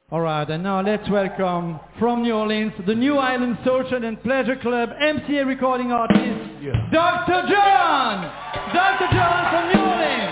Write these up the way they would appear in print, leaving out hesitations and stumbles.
All right, and now let's welcome from New Orleans, the New Island Social and Pleasure Club MCA recording artist, Dr. John! Dr. John from New Orleans!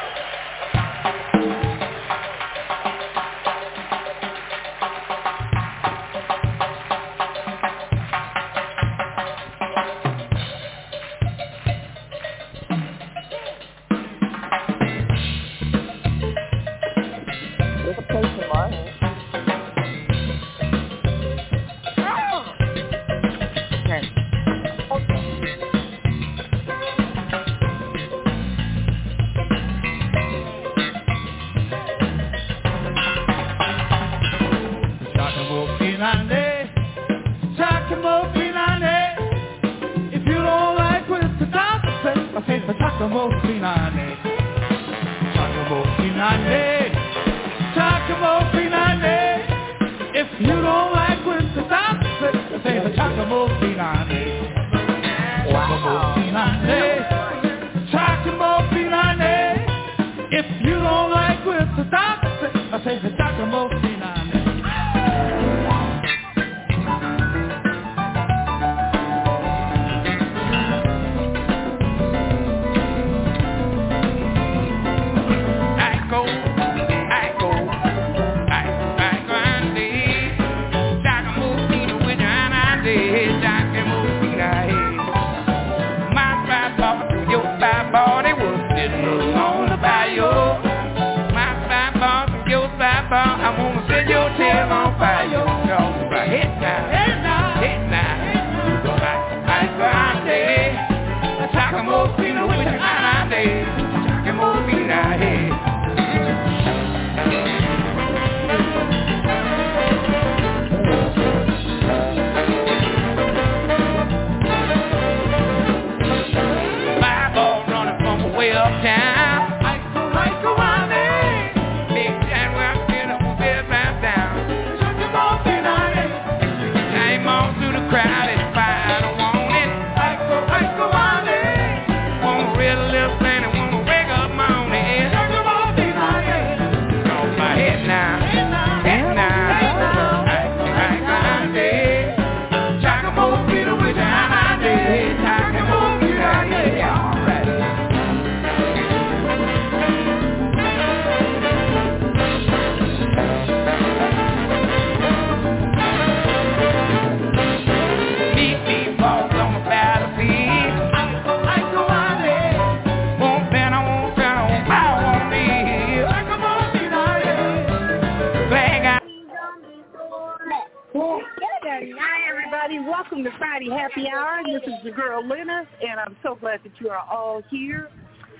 Welcome to Friday Happy Hour. This is your girl, Lena, and I'm so glad that you are all here.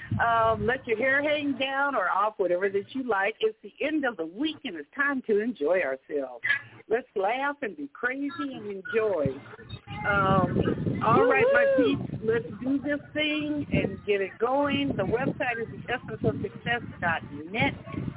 Let your hair hang down or off, whatever that you like. It's the end of the week, and it's time to enjoy ourselves. Let's laugh and be crazy and enjoy. All right, my peeps, let's do this thing and get it going. The website is essenceofsuccess.net.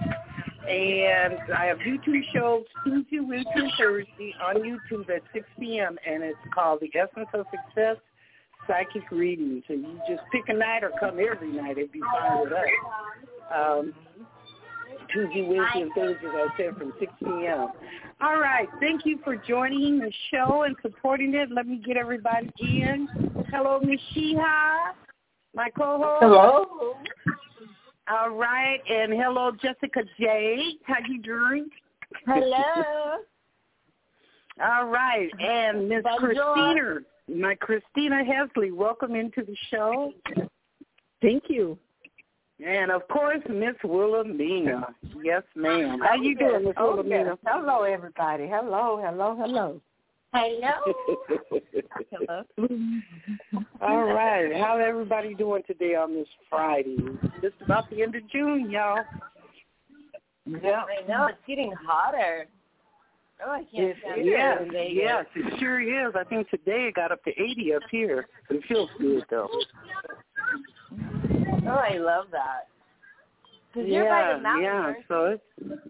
And I have YouTube shows Tuesday, Wednesday, and Thursday on YouTube at 6 p.m. And it's called The Essence of Success Psychic Reading. So you just pick a night or come every night. It'd be fine with us. Tuesday, Wednesday, and Thursday, as I said, from 6 p.m. All right. Thank you for joining the show and supporting it. Let me get everybody in. Hello, Miss Sheha, my co-host. Hello. All right, and hello, Jessica J. How you doing? Hello. All right, and Miss Christina, my Christina Hesley, welcome into the show. Thank you. And, of course, Miss Wilhelmina. Yes, ma'am. How you doing, Miss Wilhelmina? Hello, everybody. Hello. Hello. Hello. All right. How everybody doing today on this Friday? Just about the end of June, y'all. Yeah. I know. It's getting hotter. Oh, I can't stand it. Yes, it sure is. I think today it got up to 80 up here. It feels good, though. Oh, I love that. Because you're by the mountain. So it's...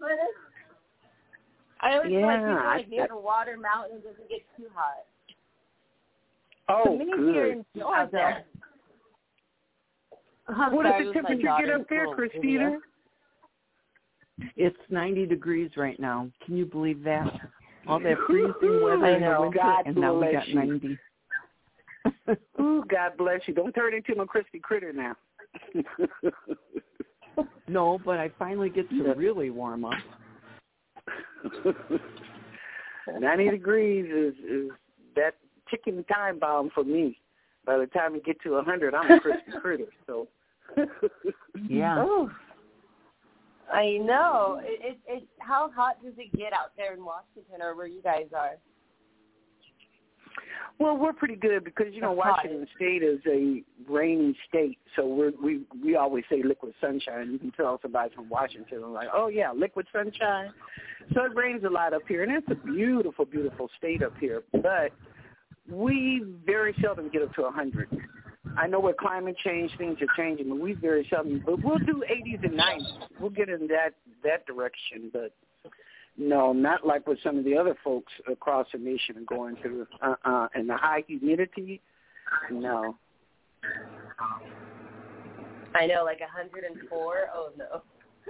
I always feel like near the water mountain doesn't get too hot. Oh, good. Out there. What does the temperature get up there, Christina? It's 90 degrees right now. Can you believe that? All that freezing weather in the winter, God and now we got bless you. 90. Ooh, God bless you. Don't turn into a crispy critter now. No, but I finally get to really warm up. 90 degrees is that ticking time bomb for me. By the time you get to 100, I'm a crispy critter. So. Yeah. Oh, I know. It how hot does it get out there in Washington or where you guys are? Well, we're pretty good because, Washington State is a rainy state, so we always say liquid sunshine. You can tell somebody from Washington, I'm like, oh, yeah, liquid sunshine. So it rains a lot up here, and it's a beautiful, beautiful state up here, but we very seldom get up to 100. I know with climate change, things are changing, but we very seldom, but we'll do 80s and 90s. We'll get in that direction, but no, not like with some of the other folks across the nation are going through. And the high humidity, no. I know, like 104. Oh no.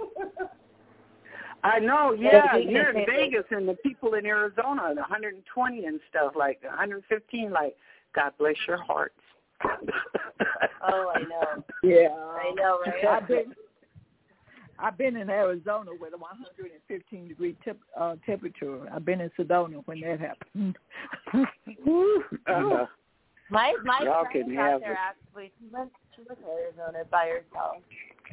I know, yeah. You're in Vegas, and the people in Arizona, 120 and stuff, like 115. Like, God bless your hearts. Oh, I know. Yeah, I know, right? I've been in Arizona with a 115-degree temperature. I've been in Sedona when that happened. My Y'all friend can out have there it. actually. She went to Arizona by herself.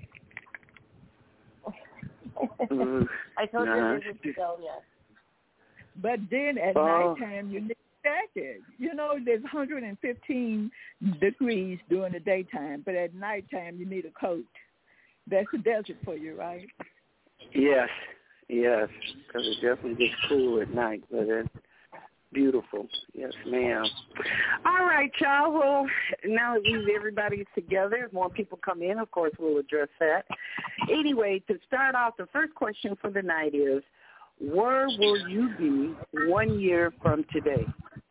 I told her to visit Sedona. But then at nighttime, you need a jacket. There's 115 degrees during the daytime, but at nighttime, you need a coat. That's the desert for you, right? Yes, because it definitely gets cool at night, but it's beautiful. Yes, ma'am. All right, y'all. Well, now that everybody's together, if more people come in, of course, we'll address that. Anyway, to start off, the first question for the night is, where will you be 1 year from today?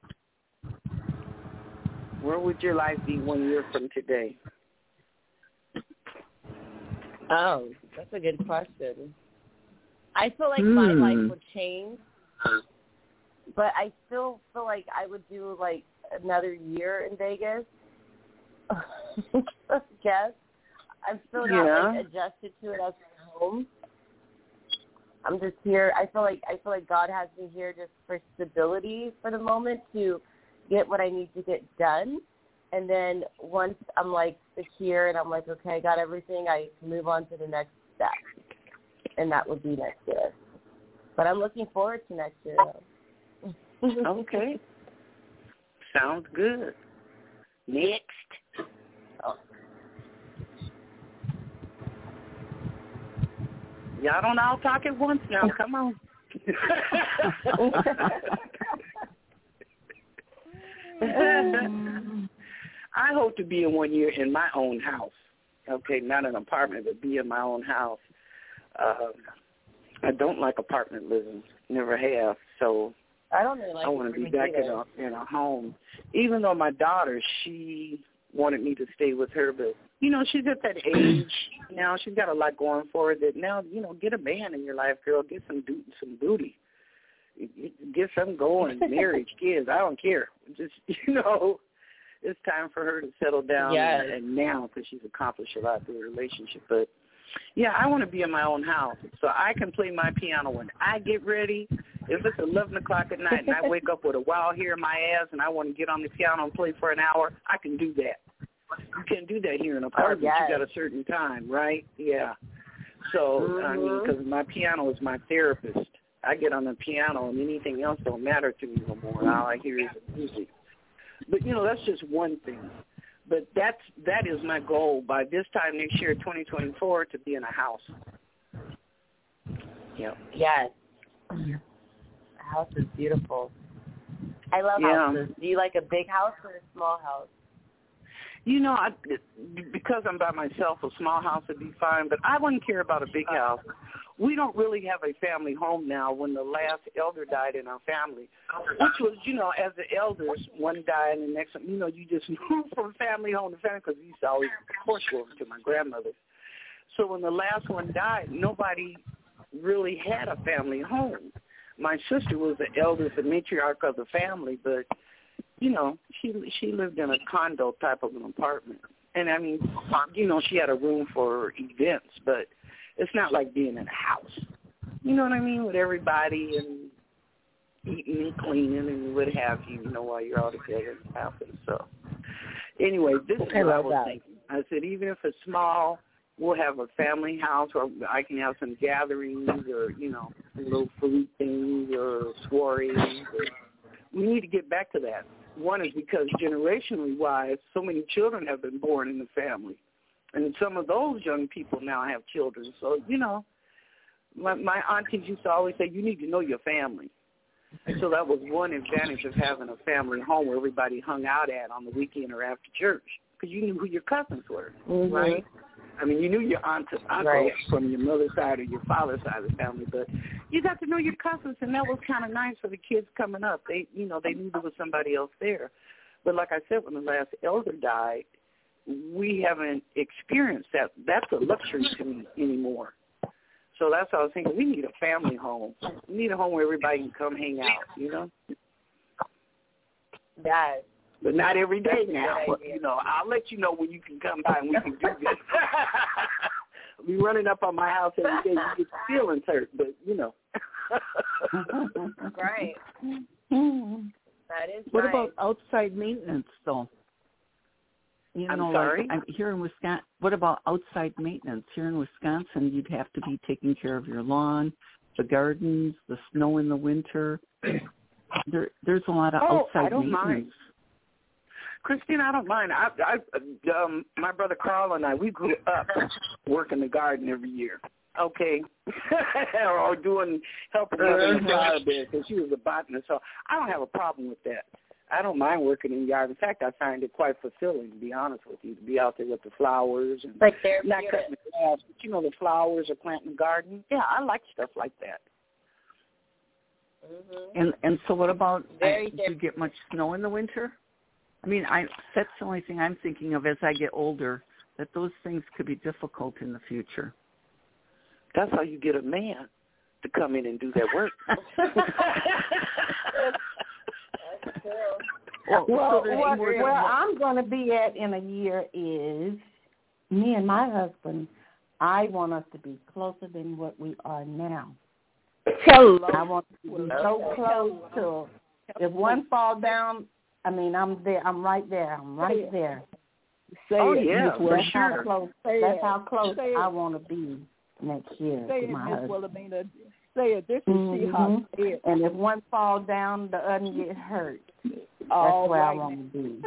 Where would your life be 1 year from today? Oh, that's a good question. I feel like my life would change, but I still feel like I would do like another year in Vegas. I guess I'm still not like adjusted to it as my home. I'm just here. I feel like God has me here just for stability for the moment to get what I need to get done. And then once I'm like secure and I'm like, okay, I got everything, I can move on to the next step. And that would be next year. But I'm looking forward to next year, though. Okay. Sounds good. Next. Oh. Y'all don't all talk at once now. Come on. I hope to be in 1 year in my own house. Okay, not an apartment, but be in my own house. I don't like apartment living. Never have. So I don't really like I want to be back in a home. Even though my daughter, she wanted me to stay with her, but she's at that age now. She's got a lot going for her. That now, get a man in your life, girl. Get some booty. Get something going. Marriage, kids. I don't care. Just it's time for her to settle down. Yes. And now, because she's accomplished a lot through the relationship. But yeah, I want to be in my own house so I can play my piano when I get ready. If it's 11 o'clock at night and I wake up with a wild hair in my ass and I want to get on the piano and play for an hour, I can do that. You can't do that here in an apartment. Yes. You got a certain time, right? Yeah. So, I mean, because my piano is my therapist. I get on the piano and anything else don't matter to me no more. All I hear is the music. But, that's just one thing. But that is my goal by this time next year, 2024, to be in a house. Yep. Yes. A house is beautiful. I love houses. Do you like a big house or a small house? Because I'm by myself, a small house would be fine, but I wouldn't care about a big house. We don't really have a family home now. When the last elder died in our family, which was, as the elders, one died and the next one, you just move from family home to family because we used to always, of course, go over to my grandmother's. So when the last one died, nobody really had a family home. My sister was the eldest, the matriarch of the family, but, you know, she lived in a condo type of an apartment. And, I mean, you know, she had a room for events, but it's not like being in a house. You know what I mean? With everybody and eating and cleaning and what have you, you know, while you're all together and happens. So, anyway, this is what I was thinking. I said, even if it's small, we'll have a family house, or I can have some gatherings, or, you know, little food things or soirees. We need to get back to that. One is because generationally wise, so many children have been born in the family. And some of those young people now have children. So, you know, my aunties used to always say, you need to know your family. And so that was one advantage of having a family home where everybody hung out at on the weekend or after church, because you knew who your cousins were, right? I mean, you knew your aunt and uncle from your mother's side or your father's side of the family, but you got to know your cousins, and that was kind of nice for the kids coming up. They, you know, they knew there was somebody else there. But like I said, when the last elder died, we haven't experienced that. That's a luxury to me anymore. So that's what I was thinking. We need a family home. We need a home where everybody can come hang out, you know? Yes. But not every day now. But, you know, I'll let you know when you can come by and we can do this. I'll be running up on my house every day. You get your feelings hurt, but, you know. Right. That is What right. about outside maintenance, though? You know, I'm sorry? Like, here in Wisconsin, what about outside maintenance? Here in Wisconsin, you'd have to be taking care of your lawn, the gardens, the snow in the winter. There's a lot of outside maintenance. Mind. Christine, I don't mind. My brother Carl and I, we grew up working the garden every year. Okay, or helping mother in the flower bed because she was a botanist. So I don't have a problem with that. I don't mind working in the yard. In fact, I find it quite fulfilling, to be honest with you, to be out there with the flowers and like not cutting the grass, but you know, the flowers or planting the garden. Yeah, I like stuff like that. Mm-hmm. And so what about, do you get much snow in the winter? I mean, that's the only thing I'm thinking of as I get older, that those things could be difficult in the future. That's how you get a man to come in and do that work. Where I'm going to be at in a year is me and my husband. I want us to be closer than what we are now. I want to be so close to, if one fall down, I mean, I'm there. I'm right there. I'm right there. Yeah, for sure. That's how close I want to be next year to my husband. Say it. This is She-Hulk. And if one fall down, the other get hurt. That's where I want to be.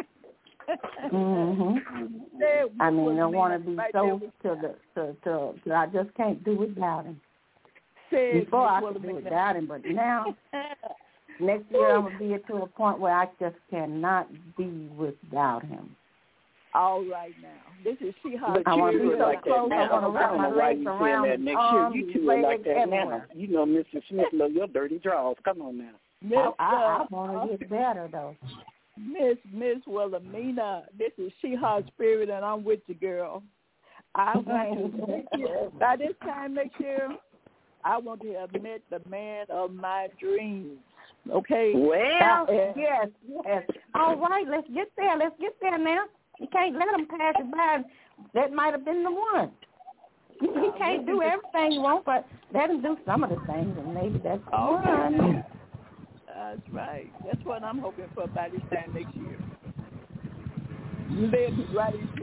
I mean, I want to be so to I just can't do without him. Before I could do without him, but now, next year I'm going to be to a point where I just cannot be without him. All right now. This is She-Hulk. I want to be so like close. That I want to wrap my legs around that next year. You two are like that now. You know, Mr. Smith, love your dirty draws. Come on now. I want to get better, though. Miss Wilhelmina, this is She-Hulk Spirit, and I'm with you, girl. I want to, by this time next year, I want to have met the man of my dreams. Okay? Well, yes. All right, let's get there. Now. You can't let them pass it by. That might have been the one. You can't do everything you want, but let them do some of the things, and maybe that's the one. That's right. That's what I'm hoping for by this time next year. You live right in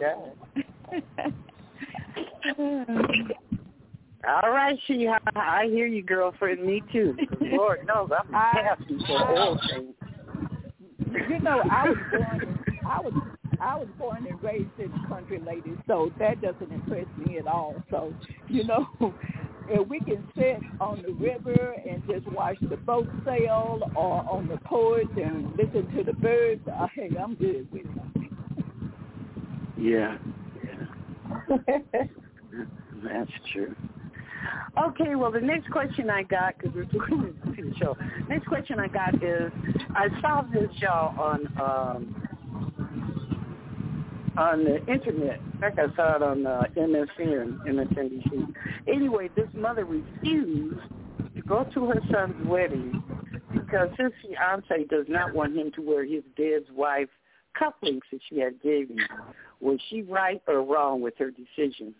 All right, I hear you, girlfriend. Me too. Lord knows I'm happy for all things. You know, I was born and raised in the country, lady, so that doesn't impress me at all. So, you know, if we can sit on the river and just watch the boat sail, or on the porch and listen to the birds, hey, I'm good with it. Yeah. That's true. Okay, well, the next question I got, because we're doing the show, next question I got is, I saw this, y'all, on the internet. In fact, I saw it on MSN, MSNBC. Anyway, this mother refused to go to her son's wedding because his fiance does not want him to wear his dead wife's cufflinks that she had gave him. Was she right or wrong with her decision?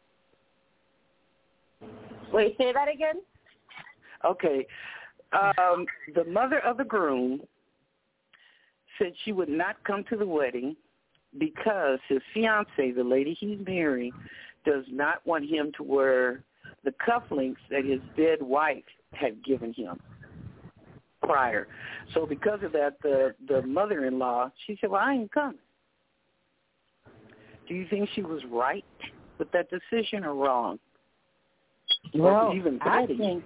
Wait, say that again? Okay. The mother of the groom said she would not come to the wedding because his fiancée, the lady he's marrying, does not want him to wear the cufflinks that his dead wife had given him prior. So because of that, the mother-in-law, she said, well, I ain't coming. Do you think she was right with that decision or wrong? Well, or even I think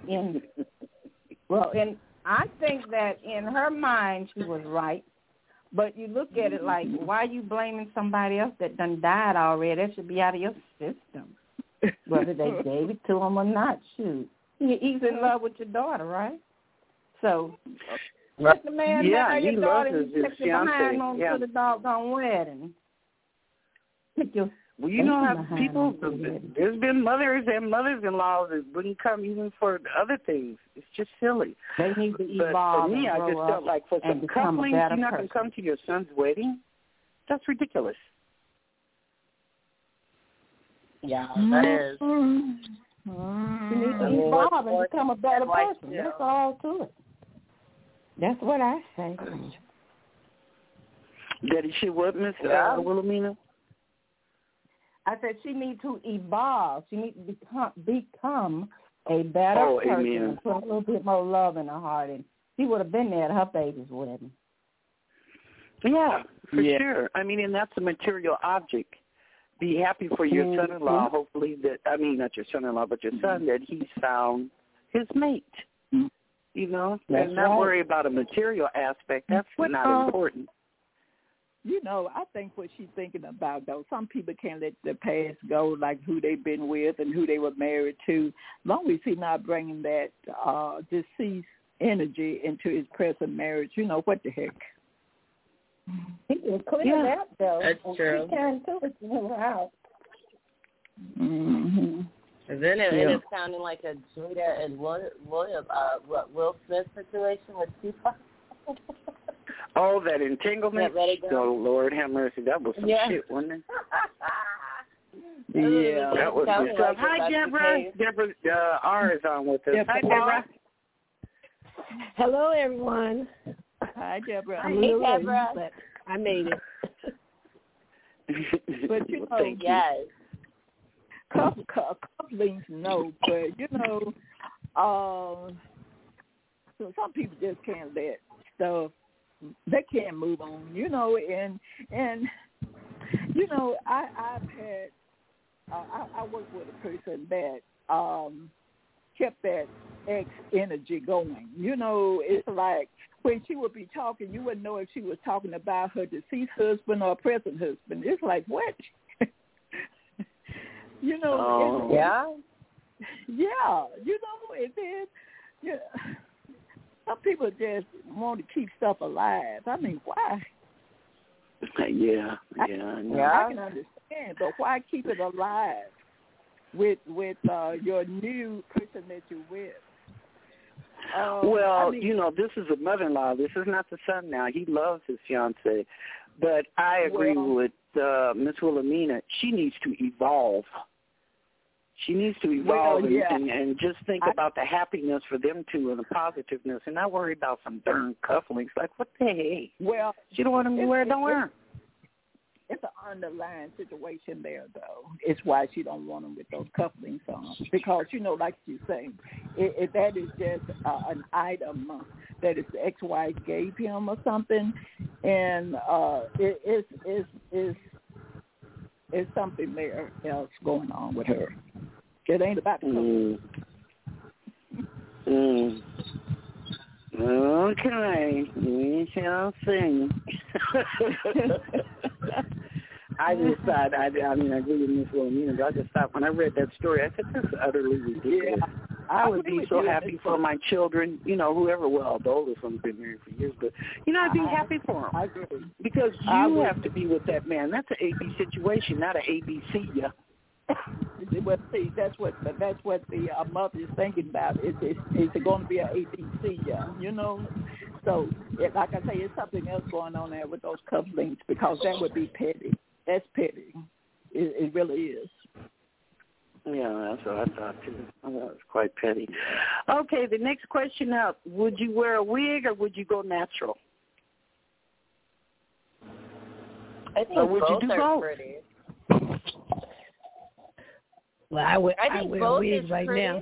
I think that in her mind she was right. But you look at it like, why are you blaming somebody else that done died already? That should be out of your system, whether they gave it to him or not. Shoot, he's in love with your daughter, right? So let the man marry your daughter and you take your behind on to the doggone wedding. Well, you know how people, there's been mothers and mothers-in-laws that wouldn't come even for other things. It's just silly. They need to evolve. But for me, I just felt like for some coupling, you're not going to come to your son's wedding? That's ridiculous. Yeah, that is. You need to evolve and become a better person. That's all to it. That's what I say. Daddy, she what, Miss Wilhelmina? I said she needs to evolve. She needs to become a better person and put a little bit more love in her heart. And she would have been there at her baby's wedding. Yeah, for sure. I mean, and that's a material object. Be happy for your son-in-law, hopefully that, I mean, not your son-in-law, but your son, that he's found his mate. You know, and not worry about a material aspect. That's not important. You know, I think what she's thinking about, though, some people can't let their past go, like who they've been with and who they were married to, as long as he's not bringing that deceased energy into his present marriage. You know, what the heck? He can clear that, though. That's true. He can, too, if you know how. And then it is sounding like a Jada and Will Smith situation with Tupac. Oh, that entanglement? Oh, Lord have mercy. That was some shit, wasn't it? Yeah. That was some stuff. Hi, Deborah. Deborah R is on with us. Hi, Deborah. Hello, everyone. Hi, Deborah. I'm Deborah. But I made it. But, you know, couplings, no. But, you know, so some people just can't let stuff, they can't move on, you know, and you know, I've had, I worked with a person that kept that ex energy going. You know, it's like when she would be talking, you wouldn't know if she was talking about her deceased husband or present husband. It's like, what? You know. Yeah, you know, and then some people just want to keep stuff alive. I mean, why? Yeah. I can understand, but why keep it alive with your new person that you're with? Well, you know, this is a mother-in-law. This is not the son now. He loves his fiancée. But I agree with Miss Wilhelmina. She needs to evolve. She needs to evolve and just think about the happiness for them two and the positiveness and not worry about some darn cufflinks. Like, what the heck? Well, she don't want him to wear it, don't wear him. It's an underlying situation there, though. It's why she don't want him with those cufflinks on. Because, you know, like you're saying, if that is just an item that his ex-wife gave him or something, and it's something there else going on with her. It ain't about the Okay, we shall see. I just thought, I mean, I agree with Miss Wilhelmina, but I just thought when I read that story, I said, this is utterly ridiculous. I would be so happy for my children, whoever. Well, the oldest one's been married for years, but I'd be happy for them. I agree. Because you have to be with that man. That's an AB situation, not an ABC. Yeah. Well, see, that's what the mother is thinking about. Is it going to be an ABC? So, like I say, it's something else going on there with those couplings because that would be petty. That's petty. It really is. Yeah, that's what I thought too. I thought it was quite petty. Okay, the next question up: would you wear a wig or would you go natural? I think or would both you do are both? pretty. Well, I wear a wig right now.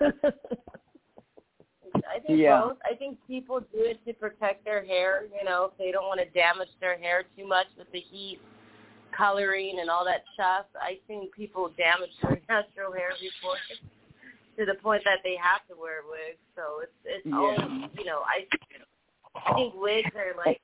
I think both. I think people do it to protect their hair, if they don't want to damage their hair too much with the heat, coloring, and all that stuff. I think people damage their natural hair before to the point that they have to wear wigs. So it's all, I think wigs are like,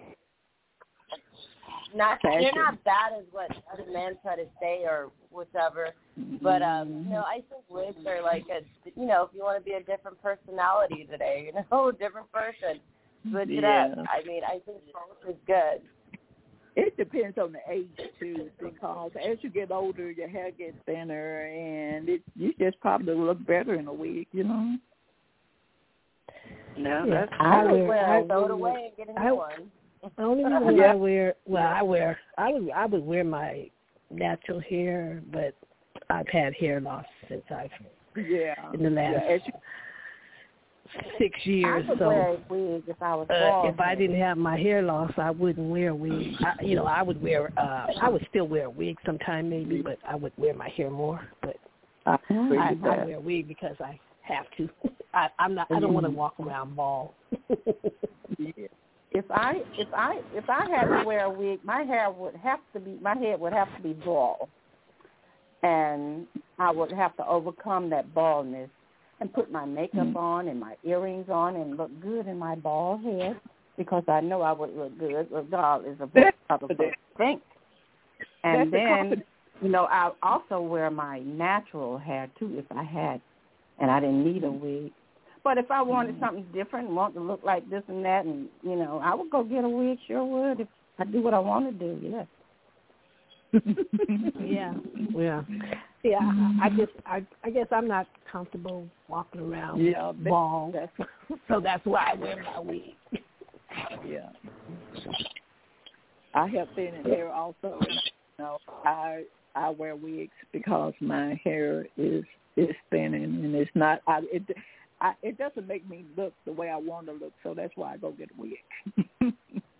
they're not bad as what other men try to say or whatever, but I think wigs are like if you want to be a different personality today, a different person, switch it up. I mean, I think both is good. It depends on the age too, because as you get older, your hair gets thinner, and you just probably look better in a wig, No, that's I would throw it away and get a new one. The only reason I would wear my natural hair, but I've had hair loss since in the last 6 years. I would wear a wig if I was if I didn't have my hair loss, I wouldn't wear a wig. I would still wear a wig sometime maybe, but I would wear my hair more. But I wear a wig because I have to. I don't want to walk around bald. If I had to wear a wig, my head would have to be bald, and I would have to overcome that baldness and put my makeup on and my earrings on and look good in my bald head because I know I would look good regardless of what other folks think. And then, I also wear my natural hair too if I had, and I didn't need a wig. But if I wanted something different and want to look like this and that, and, I would go get a wig, sure would, if I do what I want to do, yes. I guess I'm not comfortable walking around bald, so that's why I wear my wig. Yeah. I have thinning hair also. I wear wigs because my hair is thinning, and it's not. It doesn't make me look the way I want to look, so that's why I go get a wig.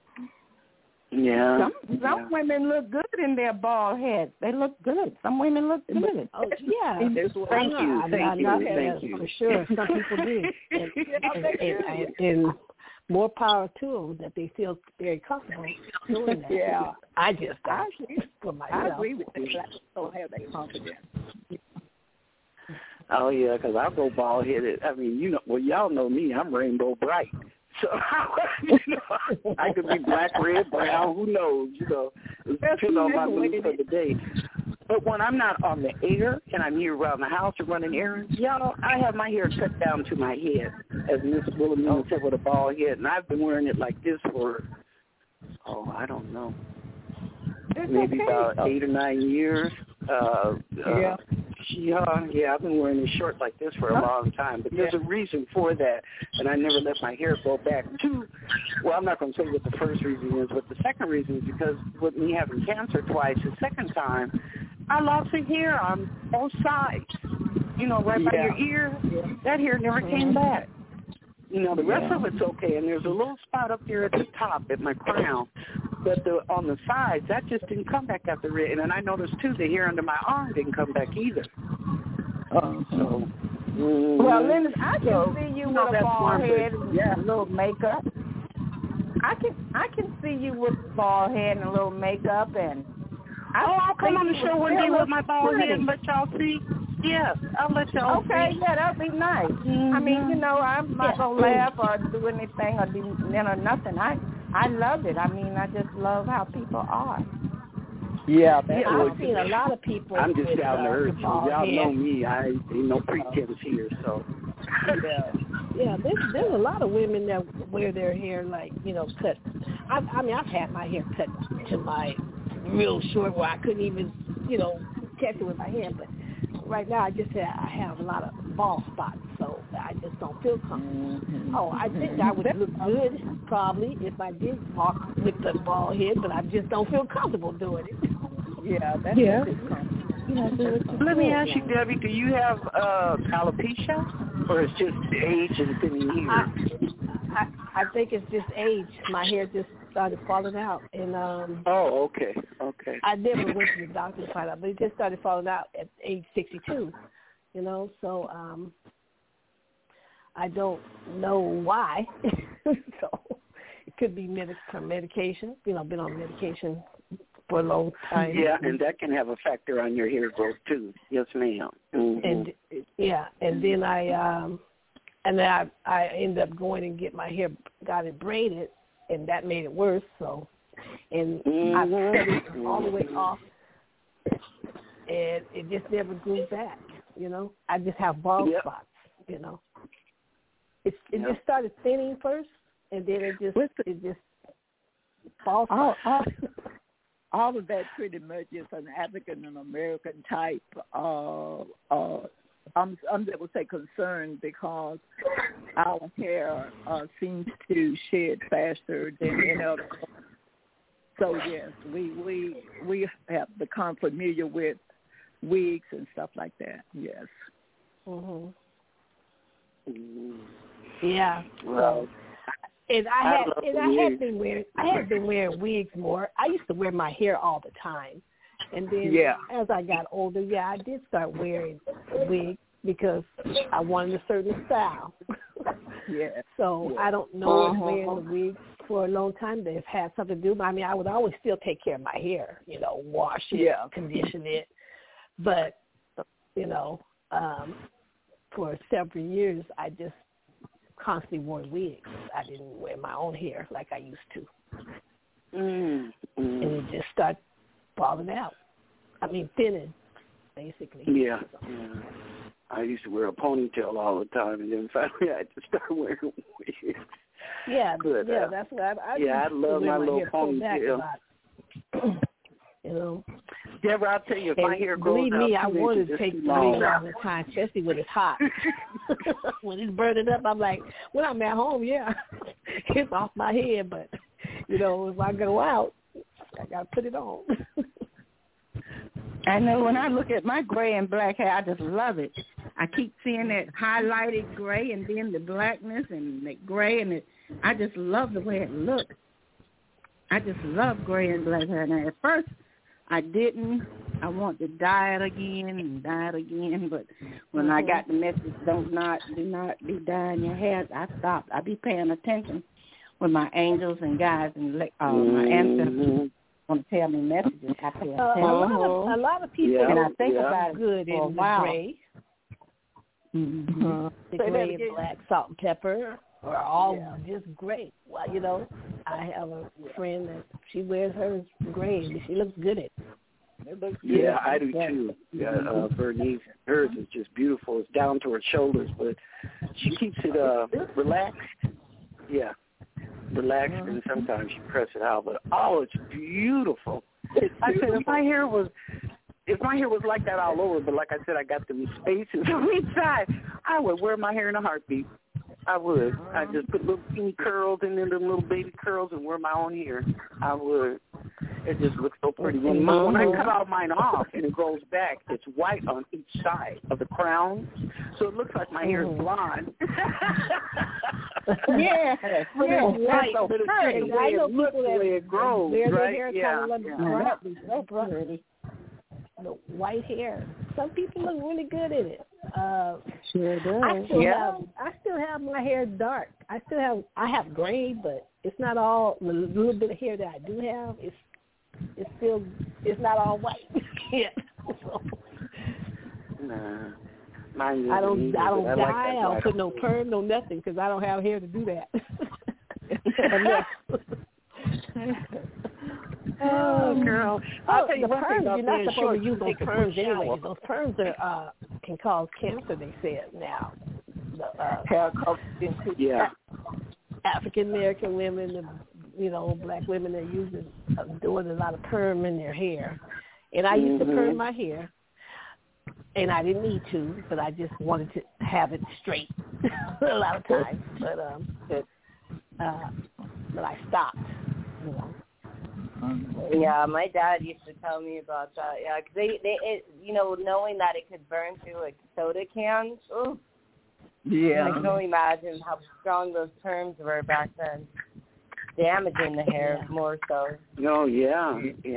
Yeah. Some women look good in their bald heads. They look good. Some women look good. Oh, yeah. Thank you. For sure. Some people do. And more power to them that they feel very comfortable doing that. Yeah. I just don't for myself. I agree with you. I just don't have that confidence. Oh, yeah, because I'll go bald-headed. I mean, y'all know me. I'm rainbow bright. So, I could be black, red, brown, who knows, It depends on my mood for the day. But when I'm not on the air and I'm here around the house or running errands, y'all, I have my hair cut down to my head, as Miss Wilhelmina said, with a bald head. And I've been wearing it like this for, I don't know, maybe about 8 or 9 years. I've been wearing it short like this for a long time, but there's a reason for that, and I never let my hair go back to, I'm not going to say what the first reason is, but the second reason is because with me having cancer twice, the second time, I lost the hair on both sides, right by your ear. That hair never came back. The rest of it's okay, and there's a little spot up there at the top at my crown, but on the sides, that just didn't come back after it. And then I noticed, too, the hair under my arm didn't come back either. Well, Linda, I can see you with a bald head and a little makeup. I can see you with a bald head and a little makeup, and I'll come on the show one day with my bald head and let y'all see. Yeah, I'll let y'all see. Okay, that'd be nice. I mean, I'm not gonna laugh or do anything or do nothing. I love it. I mean, I just love how people are. Yeah, I've seen a lot of people. I'm just down to earth. Y'all know me. I ain't no pretense here, so. Yeah, there's a lot of women that wear their hair like, cut. I mean, I've had my hair cut to my real short where I couldn't even, catch it with my hand. But right now, I have a lot of bald spots, so I just don't feel comfortable. Oh, I think I would look good probably if I did walk with the bald head, but I just don't feel comfortable doing it. Yeah, that's Let me ask you, Debbie, do you have alopecia, or it's just age and thinning hair? I think it's just age. My hair just started falling out, and okay. I never went to the doctor to find out, but it just started falling out at age 62. So I don't know why. So it could be medication. Been on medication for a long time. Yeah, and that can have a factor on your hair growth too. Yes, ma'am. Mm-hmm. And then I ended up going and got it braided, and that made it worse. So, and I cut it all the way off, and it just never grew back. I just have bald spots. It just started thinning first, and then it just falls. All of that pretty much is an African and American type. I'm going to say concern, because our hair seems to shed faster than any other. So yes, we have become familiar with wigs and stuff like that. Yes. Mhm. Yeah. Well. And I had been wearing wigs more. I used to wear my hair all the time, and then as I got older, I did start wearing wigs because I wanted a certain style. So I don't know if wearing the wigs for a long time they've had something to do. I mean, I would always still take care of my hair, wash it, condition it, but for several years I just constantly wore wigs. I didn't wear my own hair like I used to. And it just started falling out. I mean, thinning, basically. Yeah. I used to wear a ponytail all the time, and then finally I had to start wearing wigs. Yeah, good. That's what I love my little ponytail. Deborah, I'll tell you, if my hair grows believe me, I out, want to take wigs all the time, especially when it's hot. When it's burning up, I'm like, when I'm at home, it's off my head. But, if I go out, I got to put it on. I know when I look at my gray and black hair, I just love it. I keep seeing that highlighted gray and then the blackness and the gray, and I just love the way it looks. I just love gray and black hair. Now, at first, I didn't. I want to dye it again, but when I got the message, do not be dyeing your hair, I stopped. I be paying attention when my angels and guides and my ancestors want to tell me messages. I pay attention. A lot of people and I think about good it for in a while. The gray. The gray and black, salt and pepper are all just gray. Well, I have a friend that she wears hers gray, and she looks good at it. Yeah, I do too. Bernice, hers is just beautiful. It's down to her shoulders, but she keeps it relaxed. Yeah, relaxed, and sometimes she press it out. But it's beautiful. I said if my hair was like that all over, but like I said, I got them spaces on each side, I would wear my hair in a heartbeat. I would. I just put little teeny curls and then the little baby curls and wear my own hair. I would. It just looks so pretty. When I cut all mine off and it grows back, it's white on each side of the crown, so it looks like my hair is blonde. White. So but it's the way it looks, the way it grows, right? The white hair. Some people look really good in it. Sure does. I still have my hair dark. I have gray, but it's not all. The little bit of hair that I do have, it's not all white. So. Nah. I don't dye. I don't put no perm, no nothing, because I don't have hair to do that. Oh, girl. I'll tell you the one perms, thing about you're not being supposed to use short, those perms anyway. Those perms can cause cancer, they said now. hair covered in African American women, black women are doing a lot of perm in their hair. And I used to perm my hair, and I didn't need to, but I just wanted to have it straight a lot of times. But I stopped. Yeah, my dad used to tell me about that. Yeah, because knowing that it could burn through like soda cans. Ooh. Yeah. I can only imagine how strong those terms were back then, damaging the hair more so. Oh yeah.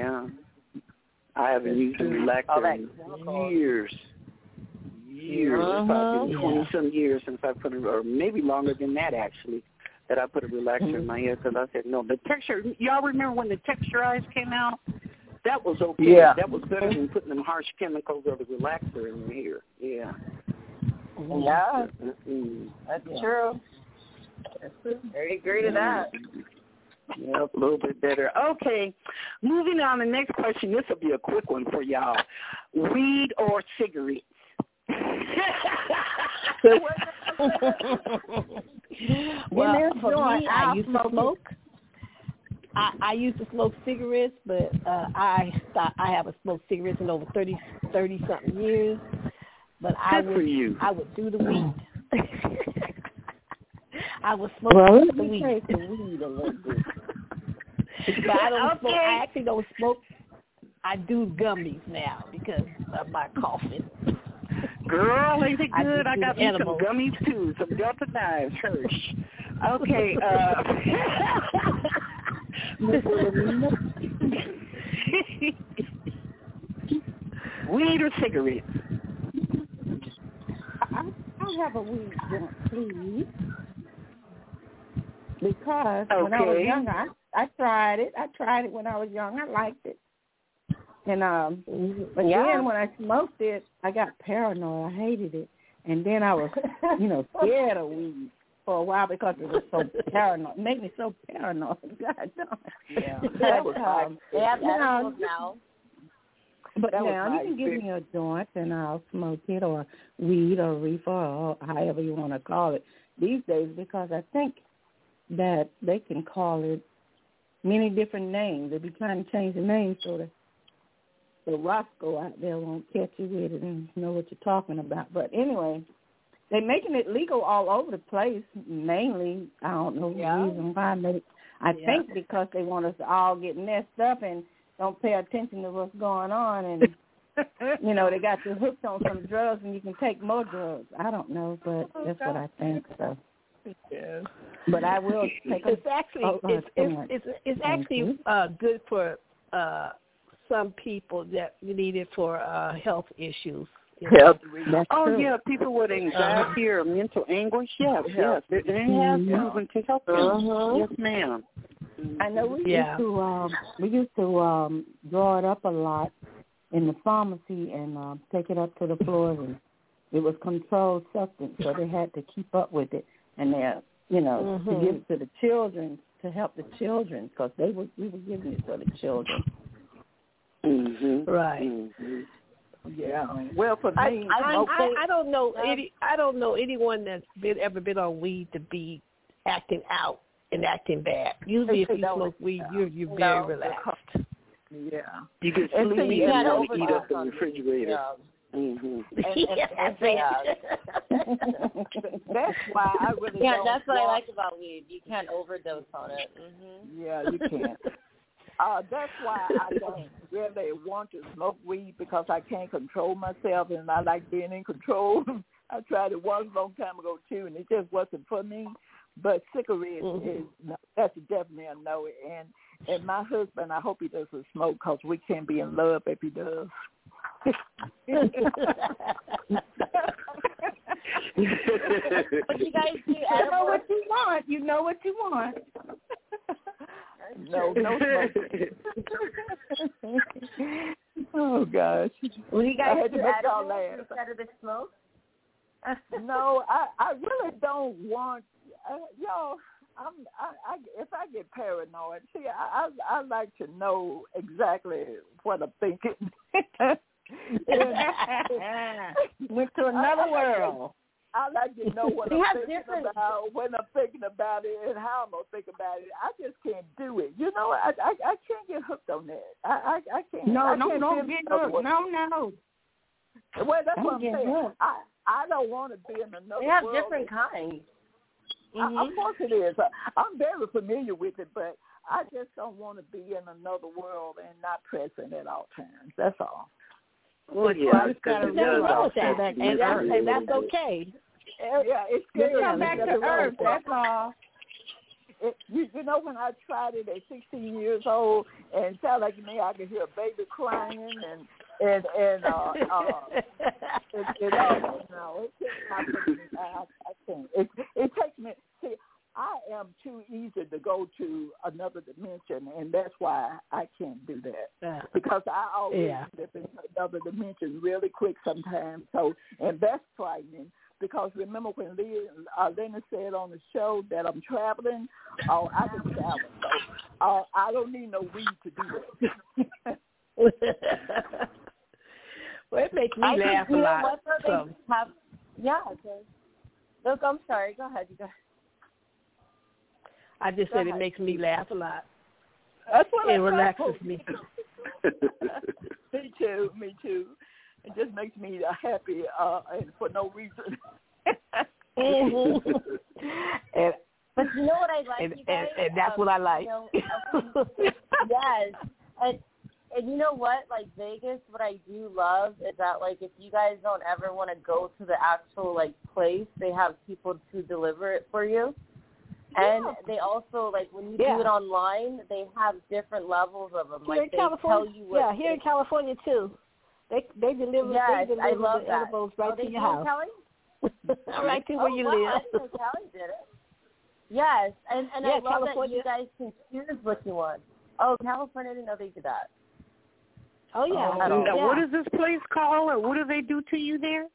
I haven't used a relaxer in years. It's probably 20-some years since I put it, or maybe longer than that actually, that I put a relaxer in my hair because I said, no, the texture, y'all remember when the texturized came out? That was okay. Yeah. That was better than putting them harsh chemicals or the relaxer in your hair. Yeah. Yeah. That's true. I agree to that. Yeah, a little bit better. Okay, moving on. The next question. This will be a quick one for y'all. Weed or cigarettes? Well, for me, I used to smoke. I used to smoke cigarettes, but I haven't smoked cigarettes in over 30-something years. But I would do the weed. I would smoke the weed. Take the weed a little bit. But I don't smoke. I actually don't smoke. I do gummies now because of my coughing. Girl, ain't it good? I got me some gummies too. Some Delta 9s, Hirsch. Okay. Weed or cigarettes? I'll have a weed joint, please. Because when I was younger, I tried it. I tried it when I was young. I liked it. And but then when I smoked it, I got paranoid. I hated it. And then I was, scared of weed for a while because it was so paranoid. It made me so paranoid. God damn. Yeah. That was they have edibles now. But now you can give me a joint and I'll smoke it, or weed or reefer or however you want to call it these days, because I think that they can call it many different names. They be trying to change the name so that the Roscoe out there won't catch you with it and know what you're talking about. But anyway, they're making it legal all over the place. Mainly, I don't know the reason why. I think because they want us to all get messed up and don't pay attention to what's going on, and they got you hooked on some drugs, and you can take more drugs. I don't know, but that's what I think. So, but I will take. It's actually good for some people that need it for health issues. Yeah, people with anxiety or mental anguish. Yes. They have proven to help them. Yes, ma'am. I know we used to draw it up a lot in the pharmacy and take it up to the floors, and it was controlled substance, so they had to keep up with it, and to give it to the children, to help the children, because we were giving it to the children. Mm-hmm. Right. Mm-hmm. Yeah. Well, for me, I don't know anyone that's ever been on weed to be acting out and acting bad. Usually, if you smoke weed, you're very relaxed. Yeah. You can sleep and eat up the refrigerator. Yeah. Mm-hmm. That's why I really don't. That's what I like about weed. You can't overdose on it. Mm-hmm. Yeah, you can't. That's why I don't really want to smoke weed, because I can't control myself, and I like being in control. I tried it once a long time ago too, and it just wasn't for me. But cigarettes that's definitely a no. And my husband, I hope he doesn't smoke, because we can't be in love if he does. But you guys do You know what you want. No smoking. Oh gosh. Will you guys do edibles instead of the smoke? No, I really don't want. If I get paranoid, see, I like to know exactly what I'm thinking. Went to another world. I like to know what I'm thinking about it and how I'm gonna think about it. I just can't do it. You know, I can't get hooked on that. I can't. No, don't get hooked. No. Well, that's what I'm saying. I don't want to be in another world. They have different kinds. Mm-hmm. Of course it is. I'm very familiar with it, but I just don't want to be in another world and not present at all times. That's all. Well, yeah, nothing wrong with that, and that's okay. Yeah, it's good. Come back to earth. That's all. You know, when I tried it at 16 years old, and it sounded like me, I could hear a baby crying and no, I can't. It takes me. See, I am too easy to go to another dimension, and that's why I can't do that. Because I always slip into another dimension really quick sometimes. So, and that's frightening. Because remember when Lena said on the show that I'm traveling, I can travel. So I don't need no weed to do that. Well, it makes me laugh a lot. Look, I'm sorry. Go ahead. I just said it makes me laugh a lot. That's what it relaxes me. Me too. It just makes me happy and for no reason. But you know what I like, you guys? And that's what I like. Yes. And you know what? Like Vegas, what I do love is that, like, if you guys don't ever want to go to the actual, like, place, they have people to deliver it for you. And they also, like, when you do it online, they have different levels of them. Here like, in California, tell you what here in California, too. They deliver, the edibles right to your house. Right to where you live. I didn't know Kelly did it. Yes, and I love California. that you guys can choose what you want. Oh, California, I didn't know they did that. Oh, yeah. Now, what is this place called, or what do they do to you there?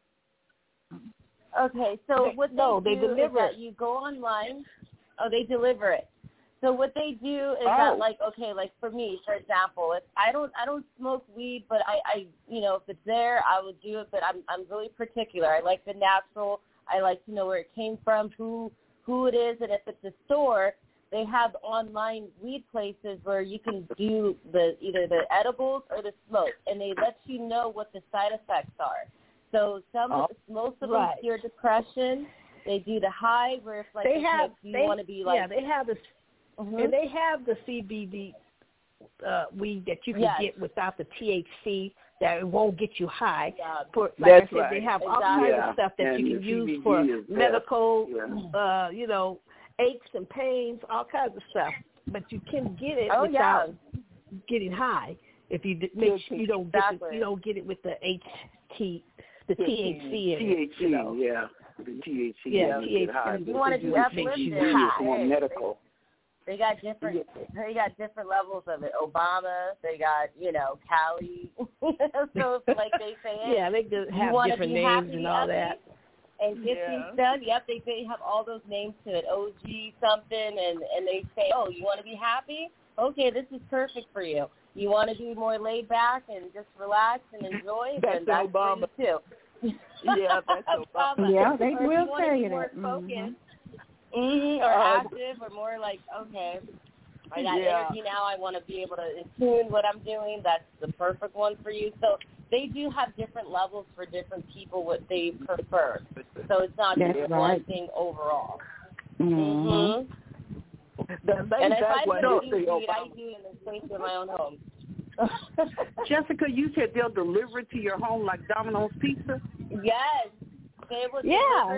Okay, so what they do is that you go online. Oh, they deliver it. So what they do is that, like, okay, like for me, for example, if I don't smoke weed, but I you know, if it's there, I would do it. But I'm really particular. I like the natural. I like to know where it came from, who it is, and if it's a store, they have online weed places where you can do either the edibles or the smoke, and they let you know what the side effects are. So most of them cure depression. They do the high where it's like you want to be like they have this. And they have the CBD weed that you can get without the THC that it won't get you high. For, like I said, they have all kinds of stuff that you can use for medical, you know, aches and pains, all kinds of stuff. But you can get it without getting high if you make sure you don't get it with the THC in it. You know. The THC. THC. You want to be uplifted. More medical. They got different levels of it. Obama, they got, you know, Cali. So like they say they do have different names and all that. And get things done. Yep, they have all those names to it. OG something, and they say, oh, you want to be happy? Okay, this is perfect for you. You want to be more laid back and just relax and enjoy? That's Obama too. Yeah, that's Obama. Yeah, they will tell you that. Focused. Or active, or more like, okay, I got energy now. I want to be able to tune what I'm doing. That's the perfect one for you. So they do have different levels for different people what they prefer. So it's not just one thing overall. Mm-hmm. And if I don't do weed, I do in the space of my own home. Jessica, you said they'll deliver it to your home like Domino's Pizza? Yes. They do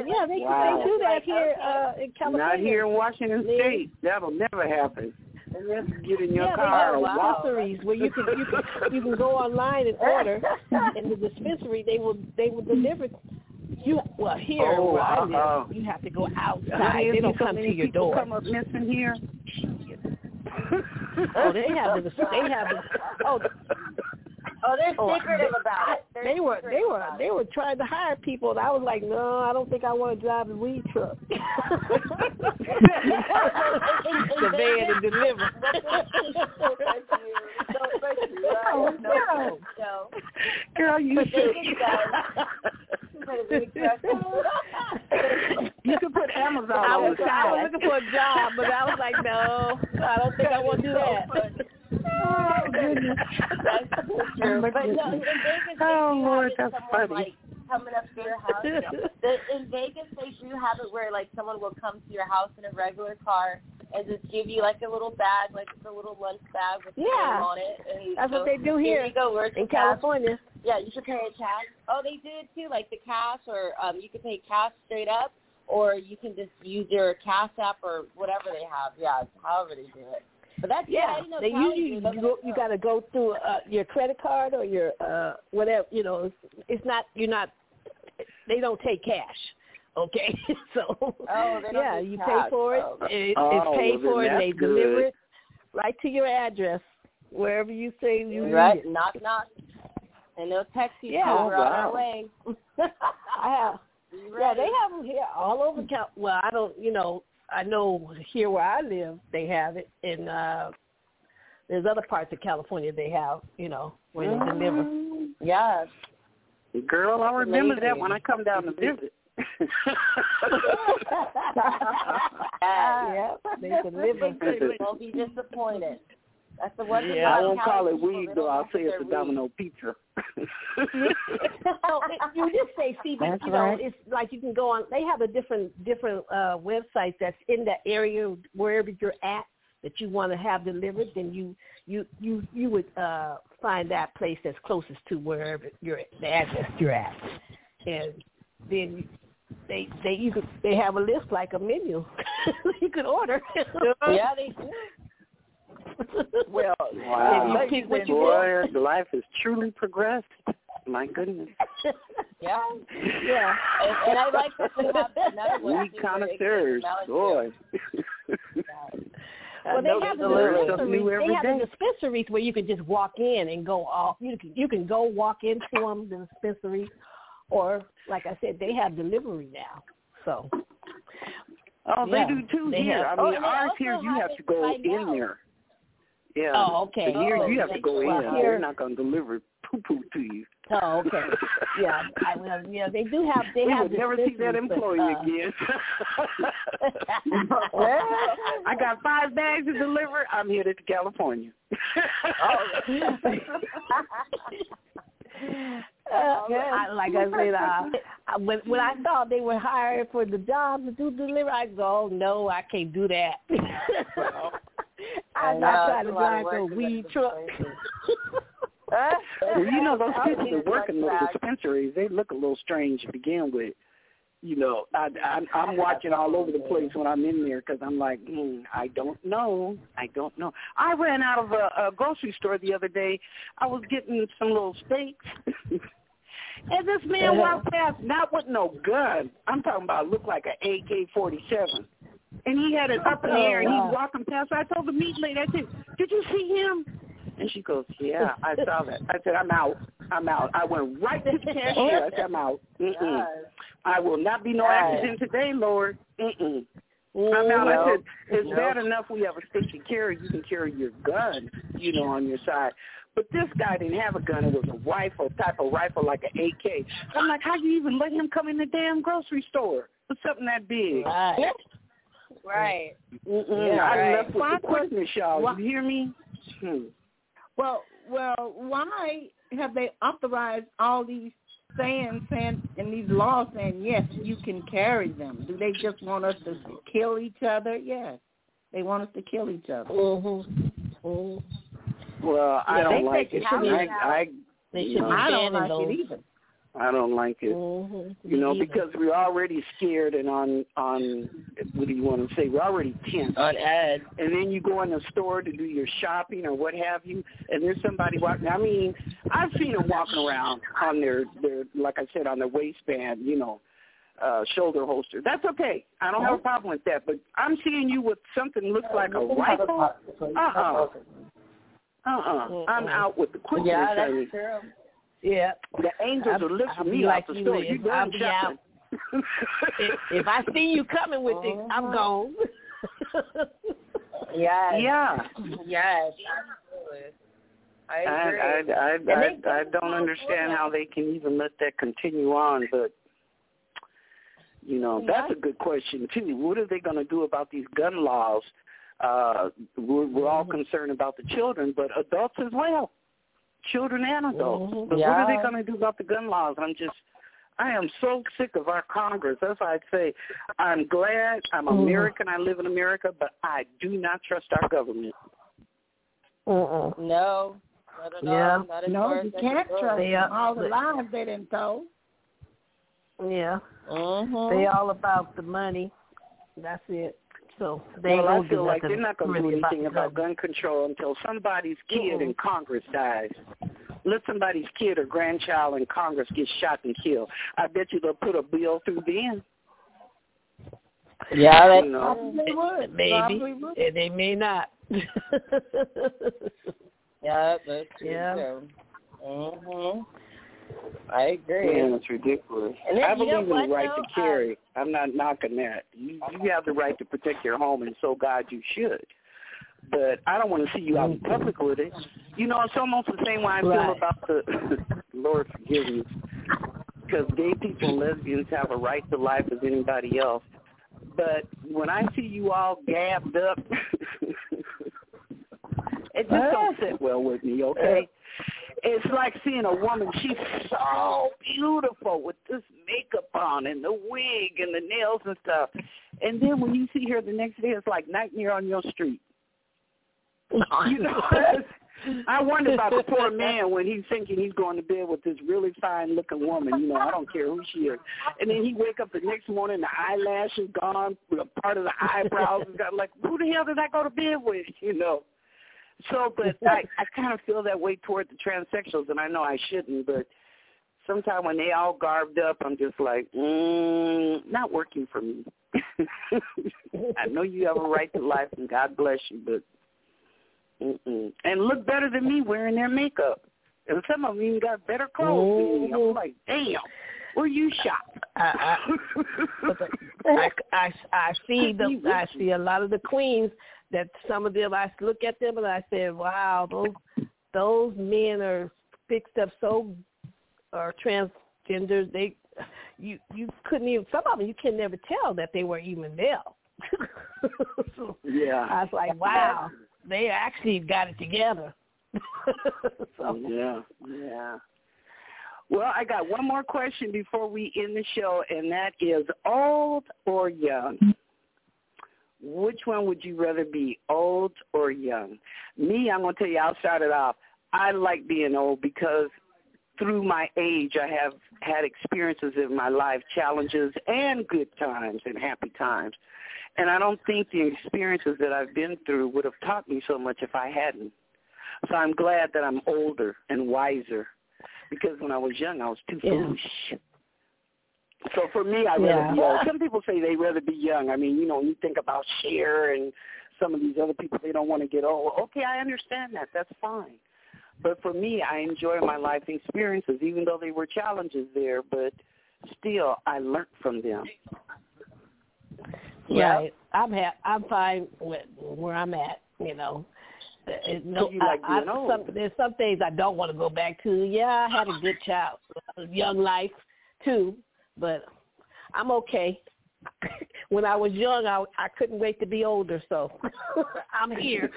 that here in California. Not here in Washington State. That'll never happen. You have to get in your car. They have dispensaries where you can go online and order. In the dispensary, they will deliver. Here where I live, you have to go outside. They don't come to your door. Come up missing here. They have the. They're secretive about it. They were trying to hire people, and I was like, no, I don't think I want to drive a weed truck. The van and deliver. No. Girl, you should. was looking for a job, but I was like, no, I don't think I want to do that. Oh, goodness. That's so true. But no, in Vegas, Lord, that's someone, funny. like, coming up to your house. In Vegas, they do have it where, like, someone will come to your house in a regular car and just give you, like, a little bag, like a little lunch bag with name on it. And that's what they do here you go work in California. Yeah, you can pay it cash. Oh, they do it too, like the cash, or you can pay cash straight up, or you can just use your Cash App or whatever they have. Yeah, however they do it. But that's they usually you got to go through your credit card or your whatever. You know, it's not they don't take cash. Okay, so you pay for it. It's paid for, and they deliver it right to your address wherever you say you need it. Knock knock, and they'll text you. We're on our way. I have. Yeah, they have them here all over. Well, I don't. You know, I know here where I live, they have it, and there's other parts of California they have. You know, where they deliver. Yes. Girl, I remember that when I come down to visit. Yeah, they deliver. Won't be disappointed. That's the one thing. Yeah, I won't call it weed, though. I'll say it's a Domino pizza. You just say CB. You know, it's like you can go on. They have a different website that's in that area wherever you're at that you want to have delivered. Then you would find that place that's closest to wherever the address you're at, and then they have a list like a menu you could order. Yeah, they do. Well, wow. If you pick what you boy, life has truly progressed. My goodness. Yeah. And I like that you have another one. We connoisseurs, boy. Well, they have the dispensaries where you can just walk in and go off. You can go walk into them, the dispensary, or like I said, they have delivery now. So. Oh, they do too here. I mean, ours here, you have to go in there. Yeah. Oh, okay. But here, you have to go in. Here, they're not going to deliver poo-poo to you. Oh, okay. Yeah. They do have. They we have. Would never see that employee again. I got 5 bags to deliver. I'm headed to California. Like I said, when I thought they were hired for the job to do delivery, I go, oh, no, I can't do that. I'm not trying to drive a weed truck. Well, you know, those people that work in those dispensaries, they look a little strange to begin with. You know, I'm watching all over the place when I'm in there because I'm like, I don't know. I ran out of a grocery store the other day. I was getting some little steaks. And this man walked past, not with no gun. I'm talking about looked like an AK-47. And he had it up in the air, and he's walking past. I told the meat lady, I said, did you see him? And she goes, yeah, I saw that. I said, I'm out. I went right to the cashier. I said, I'm out. I will not be no accident today, Lord. I'm out. I said, it's bad enough we have a stick to carry. You can carry your gun, you know, on your side. But this guy didn't have a gun. It was a type of rifle like an AK. I'm like, how do you even let him come in the damn grocery store for something that big? Right. I left with the quickness, y'all. You hear me? Well, why have they authorized all these saying and these laws saying, yes, you can carry them? Do they just want us to kill each other? Yes. They want us to kill each other. Well, I don't like it. I don't like it either. I don't like it. You know, because we're already scared and on what do you want to say? We're already tense. On edge. And then you go in the store to do your shopping or what have you, and there's somebody walking. I mean, I've seen them walking around on their like I said, on their waistband, you know, shoulder holster. That's okay. I don't have a problem with that. But I'm seeing you with something looks like a rifle. I'm out with the quickness. Yeah, that's true. Yeah. The angels will lift me like out the store. I'll be out. If I see you coming with it, I'm gone. Yes. I don't understand how they can even let that continue on, but You know, that's a good question, too. What are they going to do about these gun laws? We're all concerned about the children, but adults as well, children and adults. But what are they going to do about the gun laws? I am so sick of our Congress. That's why I'd say I'm glad I'm American. I live in America, but I do not trust our government. No, not at all. Not as far as you can't trust all the lies they done told. Yeah. They all about the money. That's it. So I feel like they're not going to do anything about gun control until somebody's kid in Congress dies. Let somebody's kid or grandchild in Congress get shot and killed. I bet you they'll put a bill through then. Yeah, they probably would. Maybe. They may not. Yeah, that's true. I agree. Yeah, it's ridiculous. I believe in the right to carry. I'm not knocking that. You have the right to protect your home, and so God, you should. But I don't want to see you out in public with it. You know, it's almost the same way I feel about the Lord forgive me, because gay people and lesbians have a right to life as anybody else. But when I see you all gabbed up, it just don't sit well with me, okay? It's like seeing a woman, she's so beautiful with this makeup on and the wig and the nails and stuff. And then when you see her the next day, it's like Nightmare on Your Street. You know, I wonder about the poor man when he's thinking he's going to bed with this really fine-looking woman. You know, I don't care who she is. And then he wake up the next morning, the eyelash is gone, part of the eyebrows is gone. Like, who the hell did I go to bed with, you know? So, but I kind of feel that way toward the transsexuals, and I know I shouldn't, but sometimes when they all garbed up, I'm just like, not working for me. I know you have a right to life, and God bless you, but and look better than me wearing their makeup. And some of them even got better clothes than me. I'm like, damn, where you shop? I see I see a lot of the queens that some of them, I look at them and I say, wow, those men are fixed up so, or transgenders, you couldn't even, some of them you can never tell that they were even male. So yeah. I was like, wow, they actually got it together. So. Yeah. Well, I got one more question before we end the show, and that is old or young? Which one would you rather be, old or young? Me, I'm going to tell you, I'll start it off. I like being old because through my age, I have had experiences in my life, challenges and good times and happy times. And I don't think the experiences that I've been through would have taught me so much if I hadn't. So I'm glad that I'm older and wiser, because when I was young, I was too foolish. So for me, I'd rather be old. Some people say they'd rather be young. I mean, you know, you think about Cher and some of these other people, they don't want to get old. Okay, I understand that. That's fine. But for me, I enjoy my life experiences, even though they were challenges there. But still, I learned from them. Right. I'm fine with where I'm at, you know. There's some things I don't want to go back to. Yeah, I had a good young life, too. But I'm okay. When I was young, I couldn't wait to be older, so I'm here.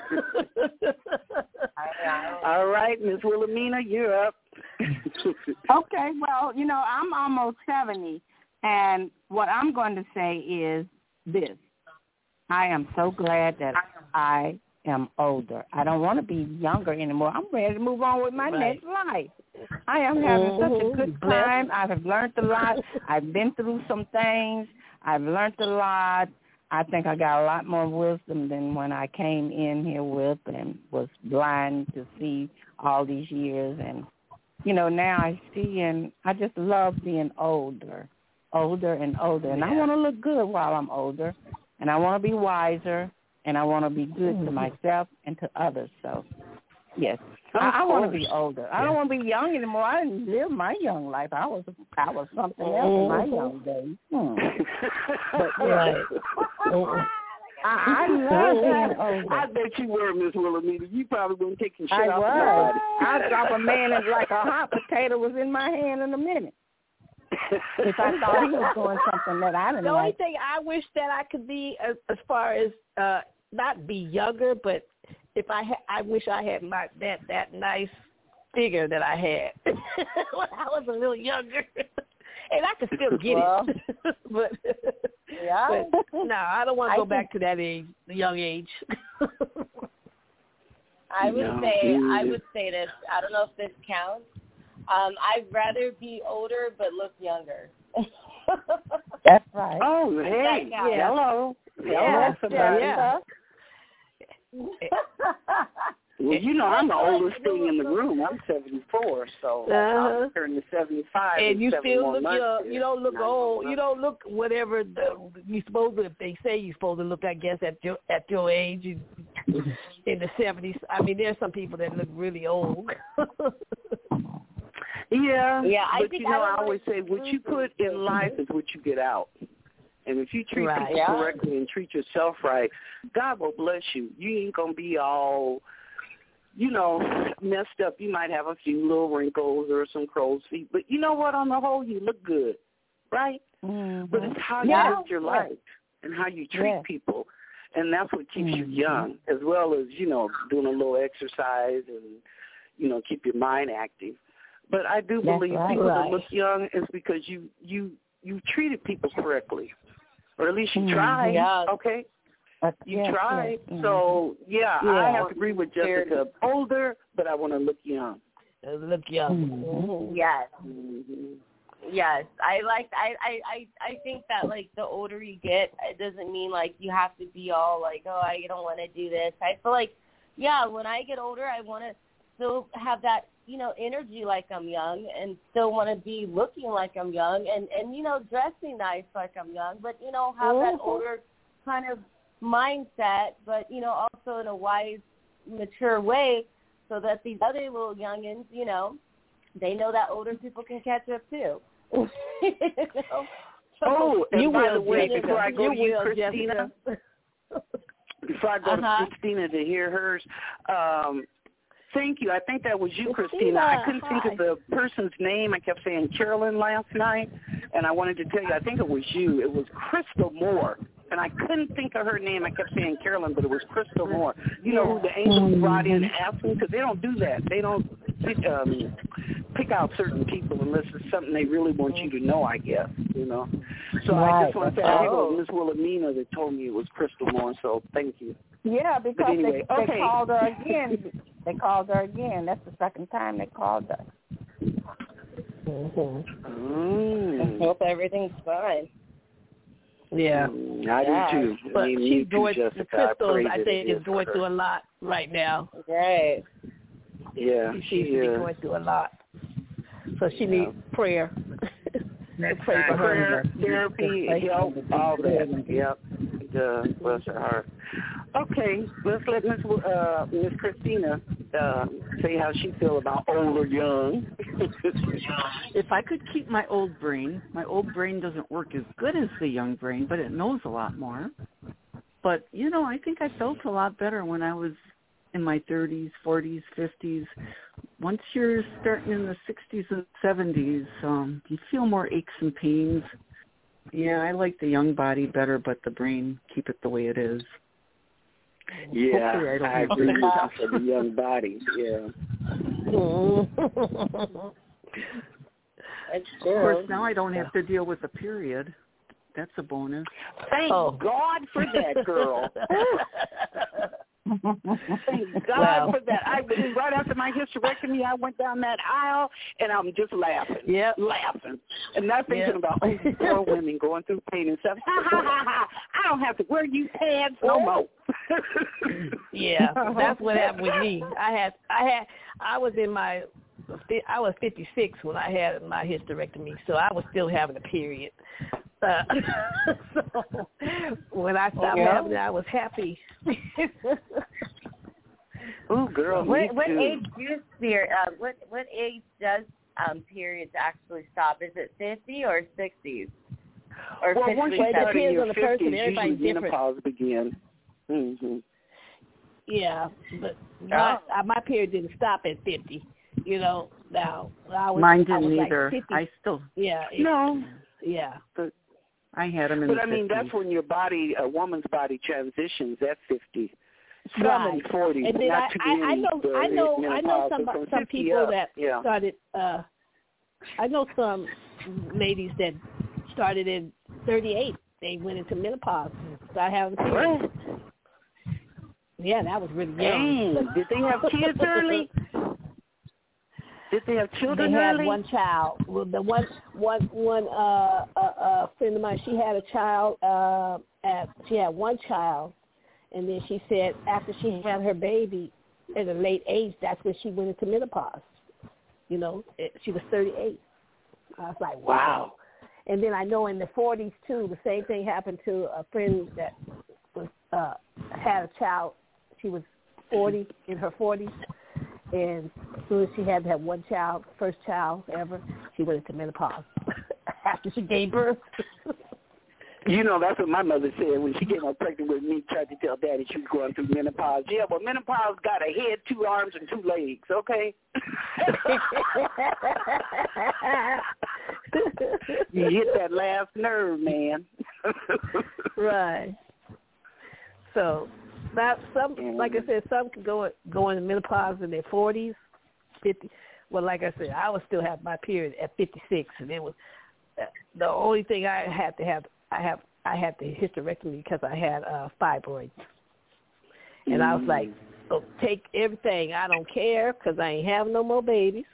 All right, Ms. Wilhelmina, you're up. Okay, well, you know, I'm almost 70, and what I'm going to say is this. I am so glad that I am older. I don't want to be younger anymore. I'm ready to move on with my next life. I am having such a good time. I have learned a lot. I've been through some things. I've learned a lot. I think I got a lot more wisdom than when I came in here with and was blind to see all these years. And, you know, now I see, and I just love being older and older. And I want to look good while I'm older, and I want to be wiser, and I want to be good to myself and to others. So, yes. I want to be older. I don't want to be young anymore. I didn't live my young life. I was something else in my young days. But I love being older. I bet you were, Miss Wilhelmina. You probably wouldn't take your shit I off was. I'd drop a man and like a hot potato was in my hand in a minute. If I thought he was doing something that I didn't The only like. thing I wish that I could be, as far as not be younger, but if I wish I had that nice figure that I had when I was a little younger. And I could still get it. but no, I don't want to go back to that age, the young age. I would say this. I don't know if this counts. I'd rather be older but look younger. That's right. Oh, hey, hello. Yeah. Hello, Well, you know, I'm the oldest thing in the room. I'm 74, so I'm turning 75. And you still look young. Here. You don't look old. You don't look whatever you supposed to. If they say you're supposed to look, I guess at your age, in the 70s. I mean, there's some people that look really old. Yeah. But you know, I always say, what you put in life is what you get out. And if you treat people correctly and treat yourself right, God will bless you. You ain't gonna be all, you know, messed up. You might have a few little wrinkles or some crow's feet, but you know what? On the whole, you look good, right? Mm-hmm. But it's how you live your life and how you treat people, and that's what keeps you young, as well as, you know, doing a little exercise and, you know, keep your mind active. But I do believe people that look young is because you treated people correctly, or at least you tried. Okay. You tried. So, I have to agree with Jessica. Older, but I want to look young. Look young. Yes. Yes. I think that, like, the older you get, it doesn't mean, like, you have to be all like, oh, I don't want to do this. I feel like, when I get older, I want to still have that, you know, energy like I'm young, and still want to be looking like I'm young, and you know, dressing nice like I'm young, but, you know, have that older kind of mindset, but, you know, also in a wise, mature way, so that these other little youngins, you know, they know that older people can catch up too. You know? Oh, and by the way, before I go to you, Christina, before I go to Christina to hear hers, thank you. I think that was you, Christina. I couldn't think of the person's name. I kept saying Carolyn last night, and I wanted to tell you, I think it was you. It was Crystal Moore, and I couldn't think of her name. I kept saying Carolyn, but it was Crystal Moore. You know who the angels brought in and asked them? Because they don't do that. They don't pick out certain people unless it's something they really want you to know, I guess, you know. So I just want to say, I think it was Miss Wilhelmina that told me it was Crystal Moore, so thank you. Yeah, because anyway, they called her again. They called her again. That's the second time they called her. I hope everything's fine. Yeah. I do too. But she's going through, Crystal, I think, is going through a lot right now. Right. Yeah. She seems to be going through a lot. So she needs prayer. Pray for her. Therapy, help, all that. Yep. Bless her heart. Okay, let's let Miss Christina say how she feels about old or young. If I could keep my old brain doesn't work as good as the young brain, but it knows a lot more. But, you know, I think I felt a lot better when I was in my 30s, 40s, 50s. Once you're starting in the 60s and 70s, you feel more aches and pains. Yeah, I like the young body better, but the brain, keep it the way it is. Yeah, I agree with you for the young body, yeah. Of course, now I don't have to deal with a period. That's a bonus. Thank God for that, girl. Thank God for that. Right after my hysterectomy, I went down that aisle, and I'm just laughing. Yep. Laughing. And not thinking about poor women going through pain and stuff. Ha, ha, ha, ha. I don't have to wear you pads no more. Yeah, that's what happened with me. I was 56 when I had my hysterectomy, so I was still having a period. So when I stopped having it, I was happy. Oh, girl, what age what age does periods actually stop? Is it 50 or 60s? Or well, once you start in your 50s, everybody's usually menopause begin. Mm-hmm. Yeah, but my period didn't stop at 50. You know, now I was. Mine didn't I was either. Like 50. I still. Yeah. No. Yeah. But I had them in but the I mean, 50s. that's when your body, a woman's body, transitions at 50. Some right. in 40. And then not too many, I know some people that started. I know some ladies that started in 38. They went into menopause and started having periods. Yeah, that was really young. Dang. Did they have kids early? Did they have children They early? had one child. Well, the one friend of mine, she had a child. She had one child, and then she said after she had her baby at a late age, that's when she went into menopause. You know, she was 38. I was like, wow. And then I know in the 40s too, the same thing happened to a friend that was had a child. She was 40 in her 40s, and as soon as she had to have one child, first child ever, she went into menopause after she gave birth. You know, that's what my mother said when she came up pregnant with me, tried to tell Daddy she was going through menopause. Yeah, well, menopause got a head, 2 arms, and 2 legs, okay? You hit that last nerve, man. Right. So, not some, like I said, some could go into menopause in their 40s, 50. Well, like I said, I would still have my period at 56, and it was the only thing I had to have. I had the hysterectomy because I had fibroids, and I was like, "Oh, take everything. I don't care because I ain't having no more babies."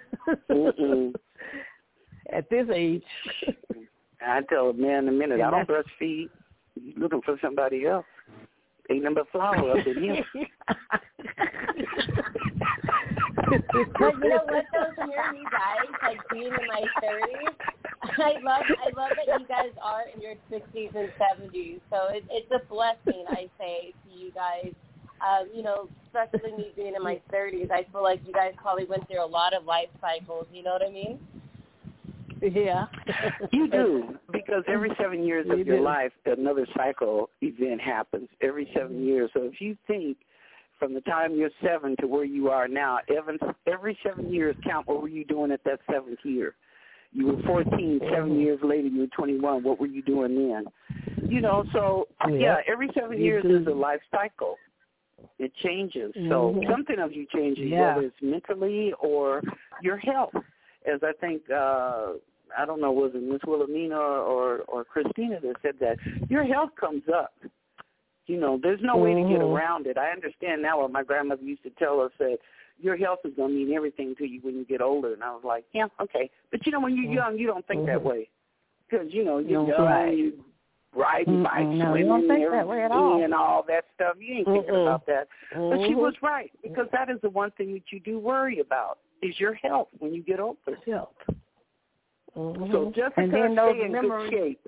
At this age, I tell a man in a minute, I don't breastfeed. He's looking for somebody else. Ain't number flower up in here. But you know what, though, hearing you guys, like, being in my 30s, I love that you guys are in your 60s and 70s. So it's a blessing, I say, to you guys. You know, especially me being in my 30s, I feel like you guys probably went through a lot of life cycles. You know what I mean? Yeah. You do, because every 7 years of your life, another cycle event happens. Every 7 years. So if you think from the time you're 7 to where you are now, every 7 years count what were you doing at that 7th year. You were 14, 7 years later you were 21. What were you doing then? You know, so, yeah, every 7 years is a life cycle. It changes. So something of you changes, whether it's mentally or your health. As I think, I don't know, was it Miss Wilhelmina or Christina that said that, your health comes up. You know, there's no way to get around it. I understand now what my grandmother used to tell us, that your health is going to mean everything to you when you get older. And I was like, yeah, okay. But, you know, when you're young, you don't think that way. Because, you know, you're young, you riding bikes, swimming, and all that stuff. You ain't thinking about that. But she was right, because that is the one thing that you do worry about, is your health when you get older. Health. So Jessica, stay in good shape.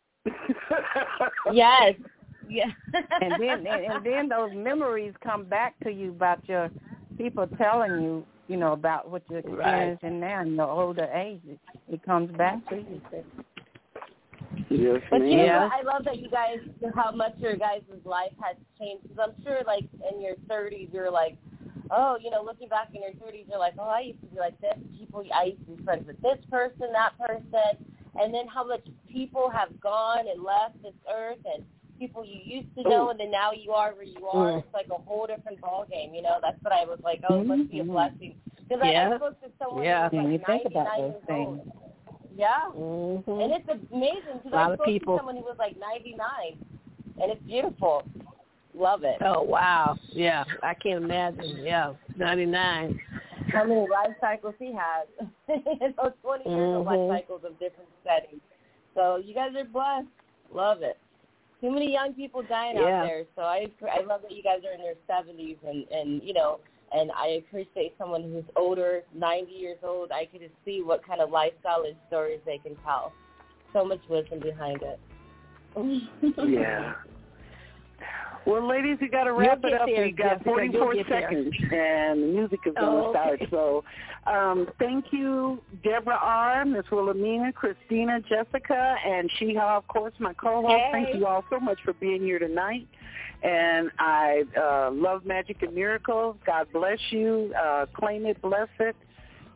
Yes. Yeah. and then those memories come back to you about your people telling you, you know, about what you're experiencing now in your older age. It comes back to you. Yes, but you know, I love that you guys, how much your guys' life has changed. Because I'm sure, like, in your 30s, you're like, oh, you know, looking back in your 30s, you're like, oh, I used to be like this. I used to be friends with this person, that person. And then how much people have gone and left this earth, and people you used to know, and then now you are where you are. It's like a whole different ballgame, you know. That's what I was like, oh, it must be a blessing. Because I spoke to someone who was like 99 years old. Yeah. And it's amazing, because I spoke to someone who was like 99, and it's beautiful. Love it. Oh, wow. Yeah, I can't imagine. Yeah, 99. How many life cycles he has. So 20 years of life cycles of different settings. So you guys are blessed. Love it. Too many young people dying out there. So I love that you guys are in your 70s, and you know, and I appreciate someone who's older, 90 years old. I can just see what kind of lifestyle and stories they can tell. So much wisdom behind it. Yeah. Well, ladies, we got to wrap it up. We got 44 seconds, and the music is going to start. So thank you, Deborah R., Miss Wilhelmina, Christina, Jessica, and Sheha, of course, my co-host. Hey. Thank you all so much for being here tonight. And I love Magic and Miracles. God bless you. Claim it, bless it.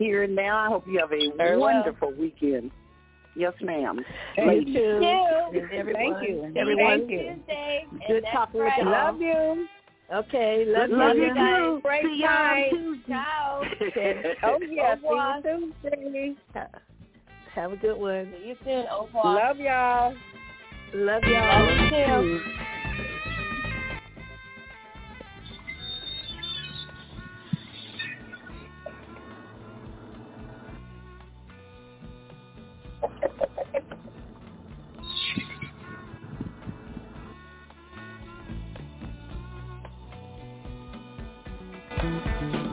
here and now. I hope you have a wonderful weekend. Yes, ma'am. Thank you. Thank you. Everyone. Tuesday. Good talking with you. Love you. Okay, love you guys. Great See night. y'all Ciao. Oh, yeah. See you Tuesday. Have a good one. See you soon, au revoir. Love y'all. Love y'all. Love you too. Thank you.